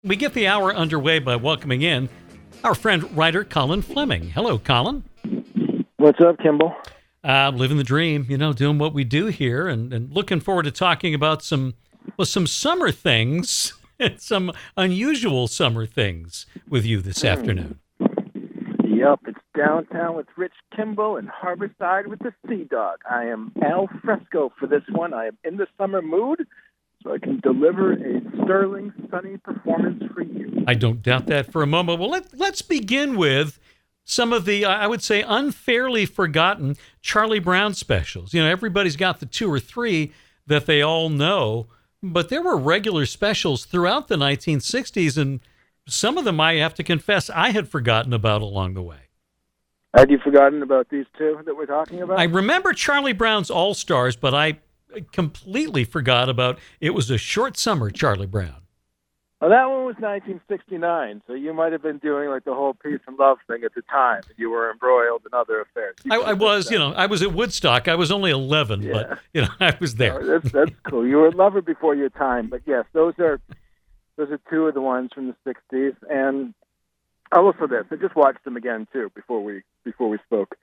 We get the hour underway by welcoming in our friend writer Colin Fleming. Hello, Colin. What's up, Kimball? Living the dream, doing what we do here, and looking forward to talking about some summer things, some unusual summer things with you this afternoon. Yep, it's downtown with Rich Kimball and Harborside with the Sea Dog. I am al fresco for this one. I am in the summer mood, so I can deliver a sterling, sunny performance for you. I don't doubt that for a moment. Well, let's begin with some of the, I would say, unfairly forgotten Charlie Brown specials. Everybody's got the two or three that they all know, but there were regular specials throughout the 1960s, and some of them, I have to confess, I had forgotten about along the way. Had you forgotten about these two that we're talking about? I remember Charlie Brown's All-Stars, but I completely forgot about It Was a Short Summer, Charlie Brown. Well, that one was 1969, so you might have been doing like the whole peace and love thing at the time. You were embroiled in other affairs. I was, I was at Woodstock. I was only 11, yeah. But, I was there. Oh, that's cool. You were a lover before your time, but yes, those are two of the ones from the 60s. And I'll look for this. I just watched them again, too, before we spoke.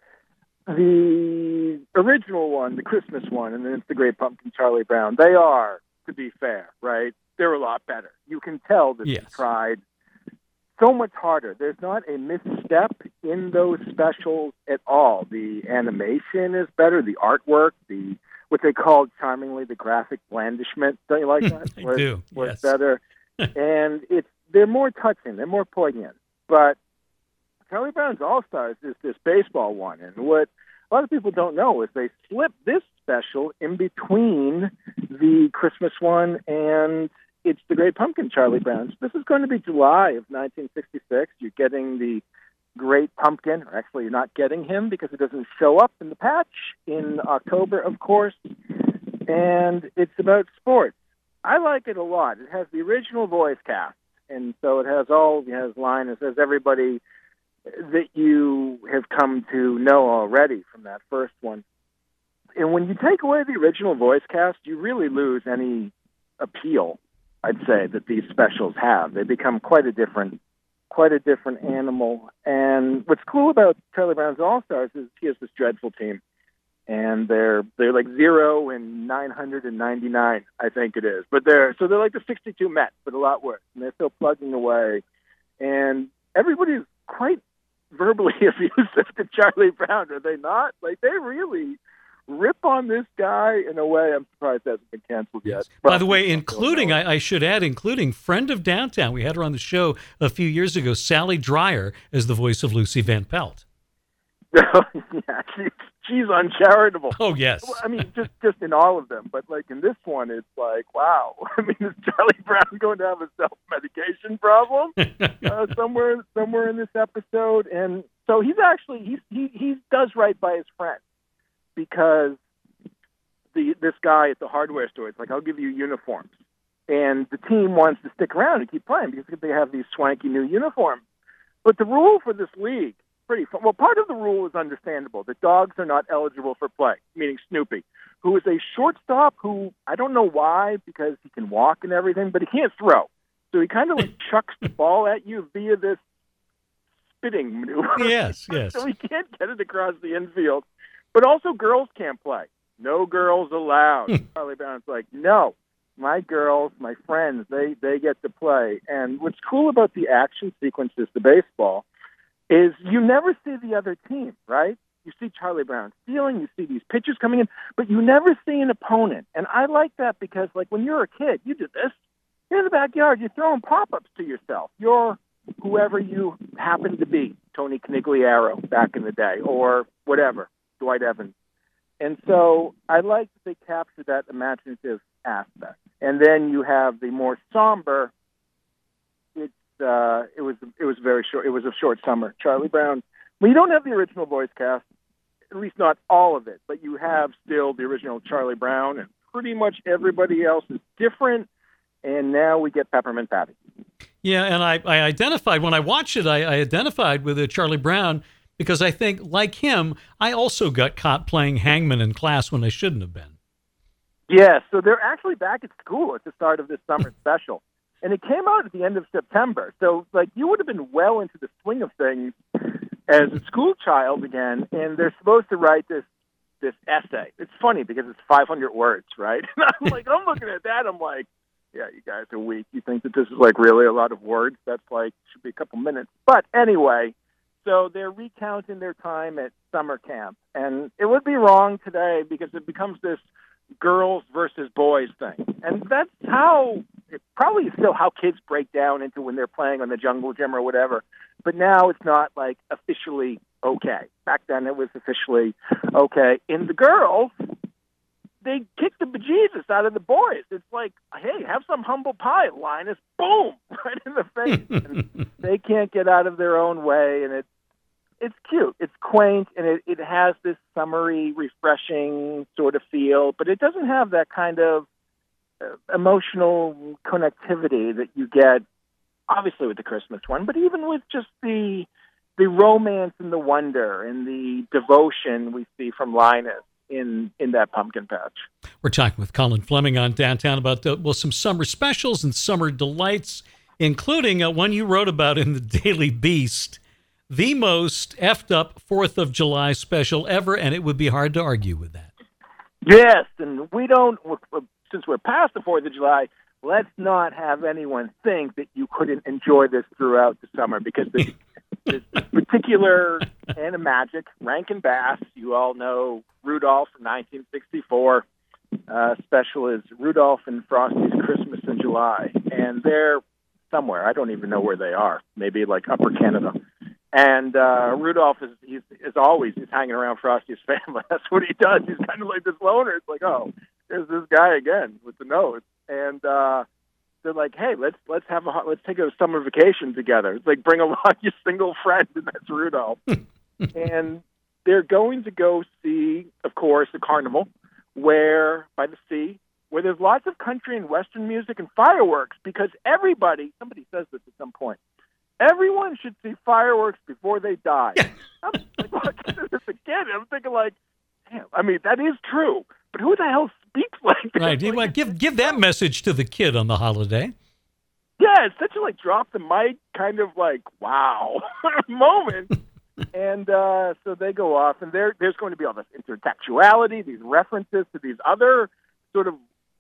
The original one, the Christmas one, and then it's the Great Pumpkin, Charlie Brown, they are, to be fair, right? They're a lot better. You can tell that yes. They tried so much harder. There's not a misstep in those specials at all. The animation is better. The artwork, what they called charmingly the graphic blandishment. Don't you like that? I do. Was yes. better. And they're more touching. They're more poignant. But Charlie Brown's All-Stars is this baseball one. And what a lot of people don't know is they slipped this special in between the Christmas one and It's the Great Pumpkin, Charlie Brown. So this is going to be July of 1966. You're getting the Great Pumpkin, or actually you're not getting him because it doesn't show up in the patch in October, of course. And it's about sports. I like it a lot. It has the original voice cast. And so it has line. It says everybody that you have come to know already from that first one. And when you take away the original voice cast, you really lose any appeal, I'd say, that these specials have. They become quite a different animal. And what's cool about Charlie Brown's All-Stars is he has this dreadful team. And they're like 0 and 999, I think it is. But they're like the 62 Mets, but a lot worse. And they're still plugging away. And everybody's quite verbally abusive to Charlie Brown, are they not? Like, they really rip on this guy in a way I'm surprised hasn't been canceled yet. By the way, including, I should add, including friend of Downtown. We had her on the show a few years ago, Sally Dreyer, as the voice of Lucy Van Pelt. Yeah, she's uncharitable. Oh, yes. Well, I mean, just in all of them. But, like, in this one, it's like, wow. I mean, is Charlie Brown going to have a self-medication problem somewhere in this episode? And so he's actually, he does right by his friend because this guy at the hardware store, it's like, I'll give you uniforms. And the team wants to stick around and keep playing because they have these swanky new uniforms. But the rule for this league, pretty fun. Well, part of the rule is understandable. The dogs are not eligible for play, meaning Snoopy, who is a shortstop who, I don't know why, because he can walk and everything, but he can't throw. So he kind of like chucks the ball at you via this spitting maneuver. Yes. So he can't get it across the infield. But also girls can't play. No girls allowed. Charlie Brown's like, no, my girls, my friends, they get to play. And what's cool about the action sequences, the baseball, is you never see the other team, right? You see Charlie Brown stealing, you see these pitchers coming in, but you never see an opponent. And I like that because, like, when you're a kid, you did this. You're in the backyard, you're throwing pop-ups to yourself. You're whoever you happen to be, Tony Canigliaro back in the day, or whatever, Dwight Evans. And so I like that they capture that imaginative aspect. And then you have the more somber, it was very short. It was a short summer. Charlie Brown. Well, you don't have the original voice cast, at least not all of it, but you have still the original Charlie Brown, and pretty much everybody else is different. And now we get Peppermint Patty. Yeah, and I identified when I watched it. I identified with Charlie Brown because I think, like him, I also got caught playing hangman in class when I shouldn't have been. Yeah, so they're actually back at school at the start of this summer special. And it came out at the end of September. So, like, you would have been well into the swing of things as a school child again, and they're supposed to write this essay. It's funny because it's 500 words, right? And I'm looking at that, I'm like, yeah, you guys are weak. You think that this is, like, really a lot of words? That's, like, should be a couple minutes. But anyway, so they're recounting their time at summer camp. And it would be wrong today because it becomes this girls versus boys thing. And that's how, it probably is still how kids break down into when they're playing on the jungle gym or whatever. But now it's not, like, officially okay. Back then it was officially okay. In the girls, they kick the bejesus out of the boys. It's like, hey, have some humble pie, Linus. Boom! Right in the face. And they can't get out of their own way, and it's cute. It's quaint, and it has this summery, refreshing sort of feel, but it doesn't have that kind of emotional connectivity that you get, obviously, with the Christmas one, but even with just the romance and the wonder and the devotion we see from Linus in that pumpkin patch. We're talking with Colin Fleming on Downtown about some summer specials and summer delights, including one you wrote about in the Daily Beast, the most effed up 4th of July special ever, and it would be hard to argue with that. Yes, and we don't, since we're past the 4th of July, let's not have anyone think that you couldn't enjoy this throughout the summer, because this particular animagic, Rankin Bass, you all know Rudolph from 1964, special is Rudolph and Frosty's Christmas in July, and they're somewhere, I don't even know where they are, maybe like Upper Canada. And Rudolph he's hanging around Frosty's family. That's what he does. He's kind of like this loner. It's like, oh, there's this guy again with the nose. And they're like, hey, let's take a summer vacation together. It's like, bring along your single friend, and that's Rudolph. And they're going to go see, of course, the carnival by the sea, where there's lots of country and Western music and fireworks, because somebody says this at some point, everyone should see fireworks before they die. I'm like, watching this as a kid, I'm thinking like, damn, I mean, that is true, but who the hell speaks like that? Right, like, give that message to the kid on the holiday. Yeah, it's such a like drop the mic kind of like, wow moment. And so they go off, and there's going to be all this intertextuality, these references to these other sort of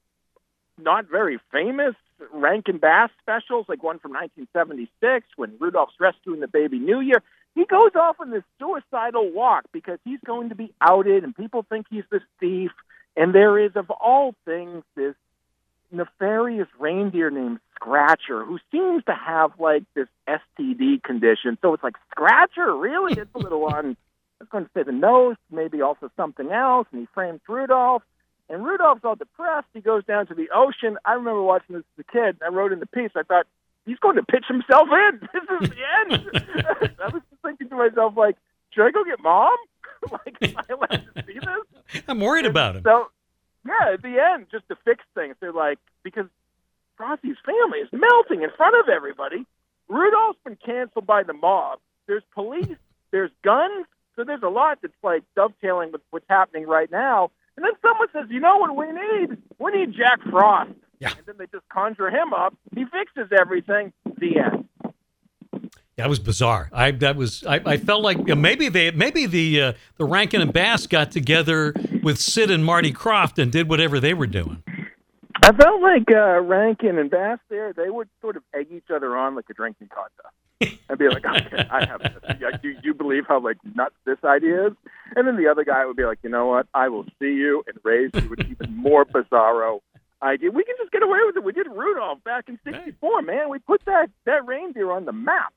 not very famous Rankin Bass specials, like one from 1976 when Rudolph's rescuing the baby New Year. He goes off on this suicidal walk because he's going to be outed, and people think he's this thief. And there is, of all things, this nefarious reindeer named Scratcher, who seems to have like this STD condition. So it's like, Scratcher, really? It's a little on, I was going to say the nose, maybe also something else. And he frames Rudolph. And Rudolph's all depressed. He goes down to the ocean. I remember watching this as a kid. I wrote in the piece, I thought, he's going to pitch himself in. This is the end. I was just thinking to myself, like, should I go get Mom? Like, am I allowed to see this? I'm worried about him. So, yeah, at the end, just to fix things, they're like, because Frosty's family is melting in front of everybody. Rudolph's been canceled by the mob. There's police. There's guns. So there's a lot that's, like, dovetailing with what's happening right now. And then someone says, you know what we need? We need Jack Frost. Yeah. And then they just conjure him up. He fixes everything. The end. That was bizarre. I felt like maybe the Rankin and Bass got together with Sid and Marty Krofft and did whatever they were doing. I felt like Rankin and Bass there, they would sort of egg each other on like a drinking contest. I'd be like, okay, I have this. Do you believe how like nuts this idea is? And then the other guy would be like, you know what? I will see you and raise you with even more bizarro idea. We can just get away with it. We did Rudolph back in '64, man. We put that reindeer on the map.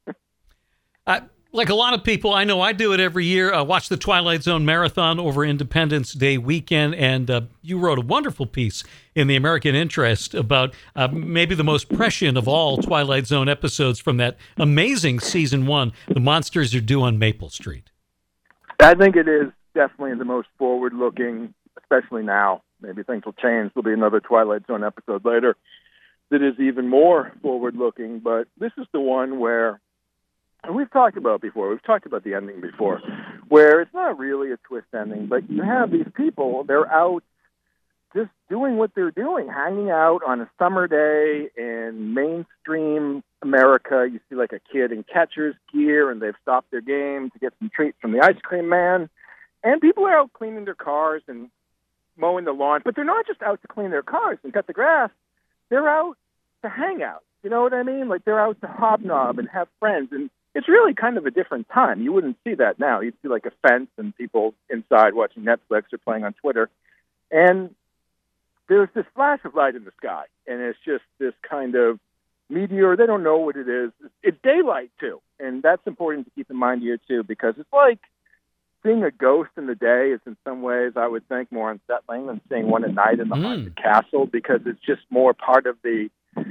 Like a lot of people, I know I do it every year. I watch the Twilight Zone Marathon over Independence Day weekend, and you wrote a wonderful piece in the American Interest about maybe the most prescient of all Twilight Zone episodes from that amazing season 1, The Monsters Are Due on Maple Street. I think it is definitely the most forward-looking, especially now. Maybe things will change. There'll be another Twilight Zone episode later that is even more forward-looking, but this is the one where, and we've talked about the ending before, where it's not really a twist ending, but you have these people, they're out just doing what they're doing, hanging out on a summer day in mainstream America. You see like a kid in catcher's gear, and they've stopped their game to get some treats from the ice cream man. And people are out cleaning their cars and mowing the lawn. But they're not just out to clean their cars and cut the grass. They're out to hang out. You know what I mean? Like, they're out to hobnob and have friends. And it's really kind of a different time. You wouldn't see that now. You'd see like a fence and people inside watching Netflix or playing on Twitter. And there's this flash of light in the sky, and it's just this kind of meteor. They don't know what it is. It's daylight, too, and that's important to keep in mind here, too, because it's like seeing a ghost in the day is in some ways, I would think, more unsettling than seeing one at night in the haunted castle, because it's just more part of the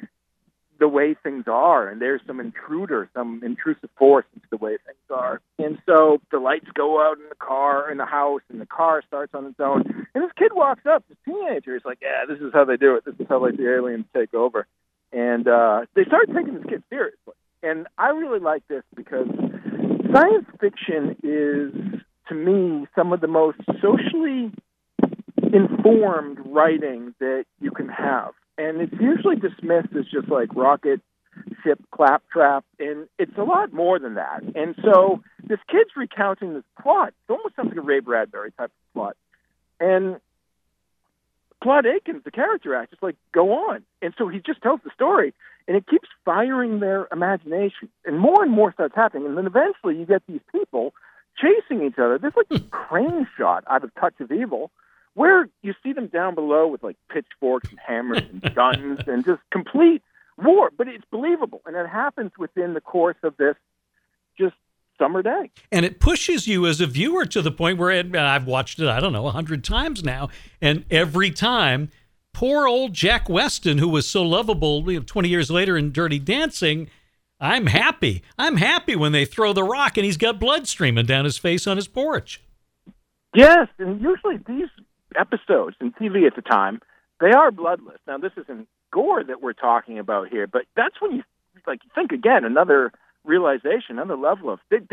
way things are, and there's some intrusive force into the way things are. And so the lights go out in the car, in the house, and the car starts on its own. And this kid walks up, this teenager, he's like, yeah, this is how they do it. This is how, like, the aliens take over. And they start taking this kid seriously. And I really like this because science fiction is, to me, some of the most socially informed writing that you can have. And it's usually dismissed as just like rocket ship claptrap, and it's a lot more than that. And so this kid's recounting this plot. It's almost something a Ray Bradbury type of plot. And Claude Akins, the character actor, is like, go on. And so he just tells the story, and it keeps firing their imagination. And more starts happening. And then eventually you get these people chasing each other. There's like a crane shot out of Touch of Evil, where you see them down below with like pitchforks and hammers and guns and just complete war. But it's believable, and it happens within the course of this just summer day. And it pushes you as a viewer to the point where I've watched it, 100 times now, and every time, poor old Jack Weston, who was so lovable 20 years later in Dirty Dancing, I'm happy. I'm happy when they throw the rock and he's got blood streaming down his face on his porch. Yes, and usually these episodes in TV at the time, they are bloodless. Now, this isn't gore that we're talking about here, but that's when you think again, another realization, another level of this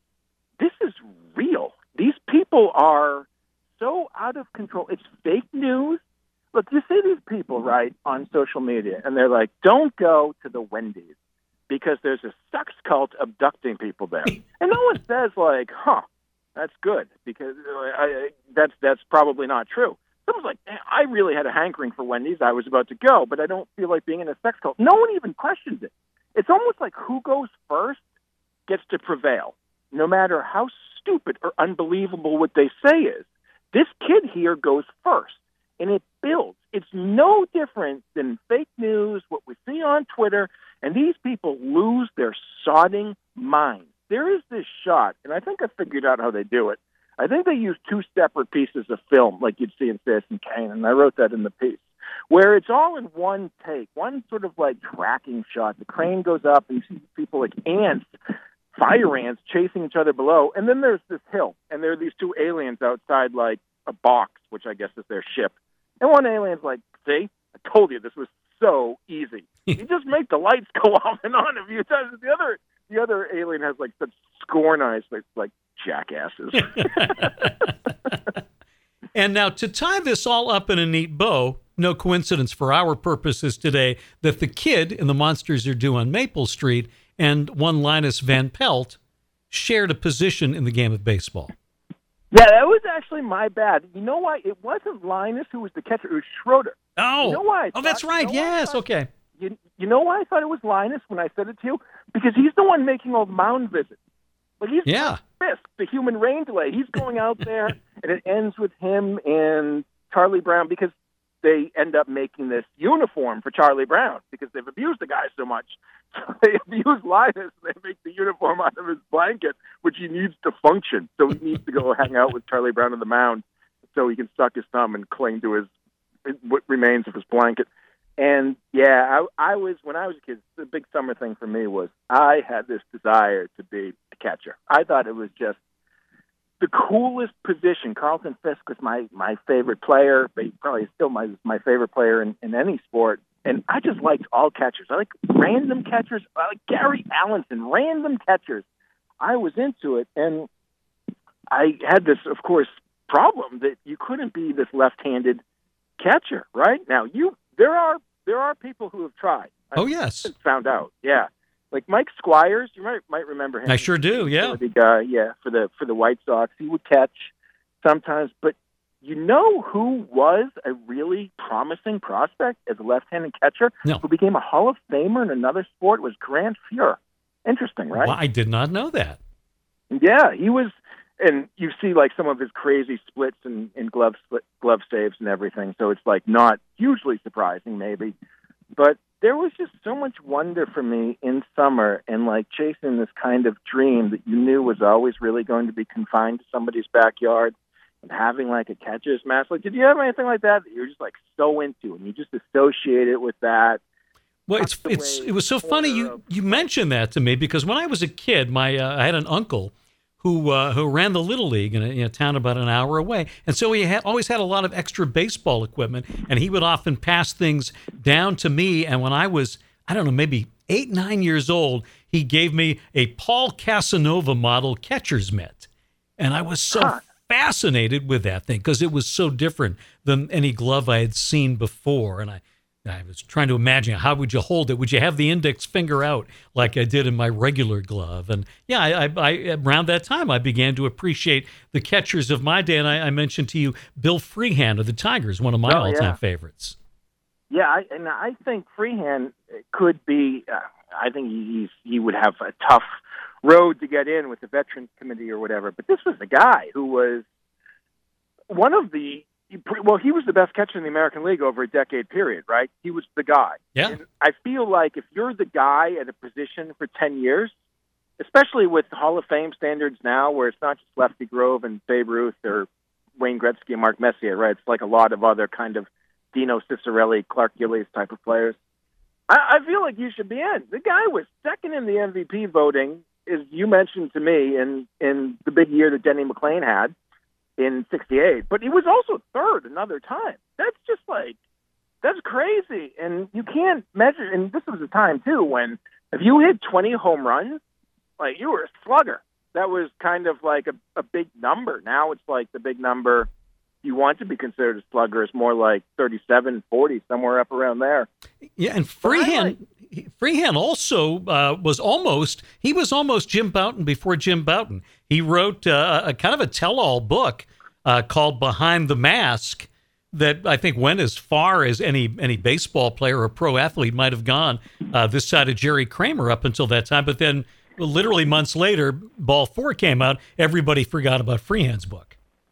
is real. These people are so out of control. It's fake news. Look, you see these people, right, on social media, and they're like, don't go to the Wendy's because there's a sex cult abducting people there. And no one says like, that's good, because that's probably not true. Someone's like, I really had a hankering for Wendy's. I was about to go, but I don't feel like being in a sex cult. No one even questions it. It's almost like who goes first gets to prevail, no matter how stupid or unbelievable what they say is. This kid here goes first, and it builds. It's no different than fake news, what we see on Twitter, and these people lose their sodding minds. There is this shot, and I think I figured out how they do it. I think they use two separate pieces of film, like you'd see in Citizen Kane, and I wrote that in the piece, where it's all in one take, one sort of like tracking shot. The crane goes up, and you see people like ants, fire ants, chasing each other below, and then there's this hill, and there are these two aliens outside like a box, which I guess is their ship. And one alien's like, see, I told you this was so easy. You just make the lights go off and on if you touch it. The other alien has like such scorn eyes, like jackasses. And now to tie this all up in a neat bow, no coincidence for our purposes today that the kid in The Monsters Are Due on Maple Street and one Linus Van Pelt shared a position in the game of baseball. Yeah, that was actually my bad. You know why? It wasn't Linus who was the catcher. It was Schroeder. Oh, you know why that's right. Yes, okay. You know why I thought it was Linus when I said it to you? Because he's the one making all the mound visits. Like he's Fisk, the human rain delay. He's going out there, and it ends with him and Charlie Brown, because they end up making this uniform for Charlie Brown because they've abused the guy so much. So they abuse Linus. They make the uniform out of his blanket, which he needs to function. So he needs to go hang out with Charlie Brown on the mound so he can suck his thumb and cling to what remains of his blanket. And yeah, I was, when I was a kid, the big summer thing for me was I had this desire to be a catcher. I thought it was just the coolest position. Carlton Fisk was my favorite player, but he probably still my favorite player in any sport. And I just liked all catchers. I like random catchers. I like Gary Allenson, random catchers. I was into it, and I had this, of course, problem that you couldn't be this left-handed catcher, right? Now, there are people who have tried. Oh, yes. Found out, yeah. Like Mike Squires, you might remember him. I sure do, yeah. The guy, for the White Sox. He would catch sometimes, but you know who was a really promising prospect as a left-handed catcher who became a Hall of Famer in another sport was Grant Fuhr. Interesting, right? Well, I did not know that. Yeah, he was, and you see like some of his crazy splits and glove saves and everything, so it's like not hugely surprising maybe, but there was just so much wonder for me in summer and like chasing this kind of dream that you knew was always really going to be confined to somebody's backyard and having like a catcher's match. Like, did you have anything like that you were just like so into and you just associate it with that? Well, it was so funny you mentioned that to me because when I was a kid, I had an uncle who ran the Little League in a town about an hour away. And so he always had a lot of extra baseball equipment, and he would often pass things down to me. And when I was, I don't know, maybe 8, 9 years old, he gave me a Paul Casanova model catcher's mitt. And I was so fascinated with that thing because it was so different than any glove I had seen before. And I was trying to imagine, how would you hold it? Would you have the index finger out like I did in my regular glove? And yeah, I around that time, I began to appreciate the catchers of my day. And I mentioned to you Bill Freehan of the Tigers, one of my all-time favorites. Yeah, I think Freehan could be, I think he would have a tough road to get in with the Veterans Committee or whatever. But this was the guy who was one of the, he was the best catcher in the American League over a decade period, right? He was the guy. Yeah. And I feel like if you're the guy at a position for 10 years, especially with Hall of Fame standards now where it's not just Lefty Grove and Babe Ruth or Wayne Gretzky and Mark Messier, right? It's like a lot of other kind of Dino Ciccarelli, Clark Gillies type of players. I feel like you should be in. The guy was second in the MVP voting, as you mentioned to me, in the big year that Denny McLain had in '68, but he was also third another time. That's just like, that's crazy. And you can't measure, and this was a time too when if you hit 20 home runs, like you were a slugger. That was kind of like a big number. Now it's like the big number you want to be considered a slugger is more like 37, 40, somewhere up around there. Yeah, and Freehan also was almost Jim Bouton before Jim Bouton. He wrote a kind of a tell-all book called Behind the Mask that I think went as far as any baseball player or pro athlete might have gone this side of Jerry Kramer up until that time. But then literally months later, Ball 4 came out. Everybody forgot about Freehan's book.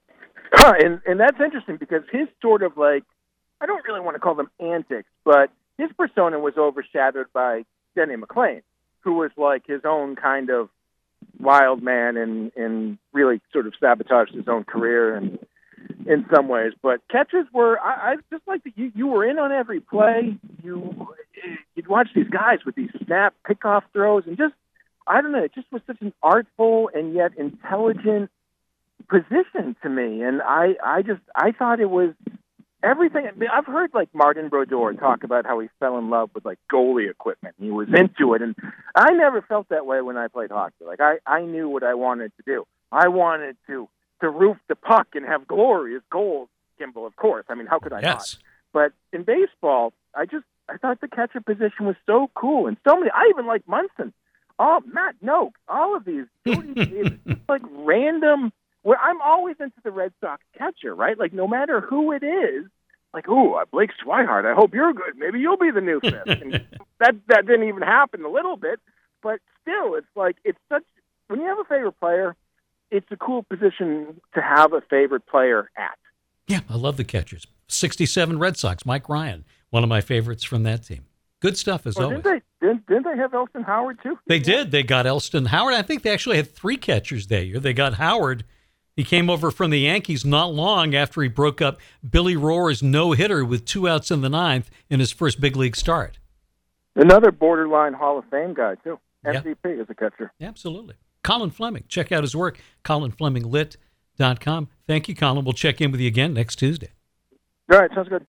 And that's interesting because his sort of like, I don't really want to call them antics, but his persona was overshadowed by Denny McLain, who was like his own kind of wild man and really sort of sabotaged his own career and in some ways. But catchers were, I just like that you were in on every play. You'd watch these guys with these snap pickoff throws and just, I don't know, it just was such an artful and yet intelligent position to me. And I thought it was everything. I mean, I've heard like Martin Brodeur talk about how he fell in love with like goalie equipment. He was into it. And I never felt that way when I played hockey. Like I knew what I wanted to do. I wanted to roof the puck and have glorious goals, Kimball, of course. I mean, how could I not? But in baseball, I thought the catcher position was so cool. And so many, I even like Munson. Oh, Matt Noakes, all of these, like random, where I'm always into the Red Sox catcher, right? Like no matter who it is, like, ooh, Blake Swihart, I hope you're good. Maybe you'll be the new fifth. And that didn't even happen a little bit, but still, it's like, it's such, when you have a favorite player, it's a cool position to have a favorite player at. Yeah, I love the catchers. 67 Red Sox, Mike Ryan, one of my favorites from that team. Good stuff as always. Didn't they have Elston Howard too? They did. They got Elston Howard. I think they actually had 3 catchers that year. They got Howard. He came over from the Yankees not long after he broke up Billy Rohr's no-hitter with 2 outs in the 9th in his first big league start. Another borderline Hall of Fame guy, too. MVP as a catcher. Absolutely. Colin Fleming. Check out his work, colinfleminglit.com. Thank you, Colin. We'll check in with you again next Tuesday. All right. Sounds good.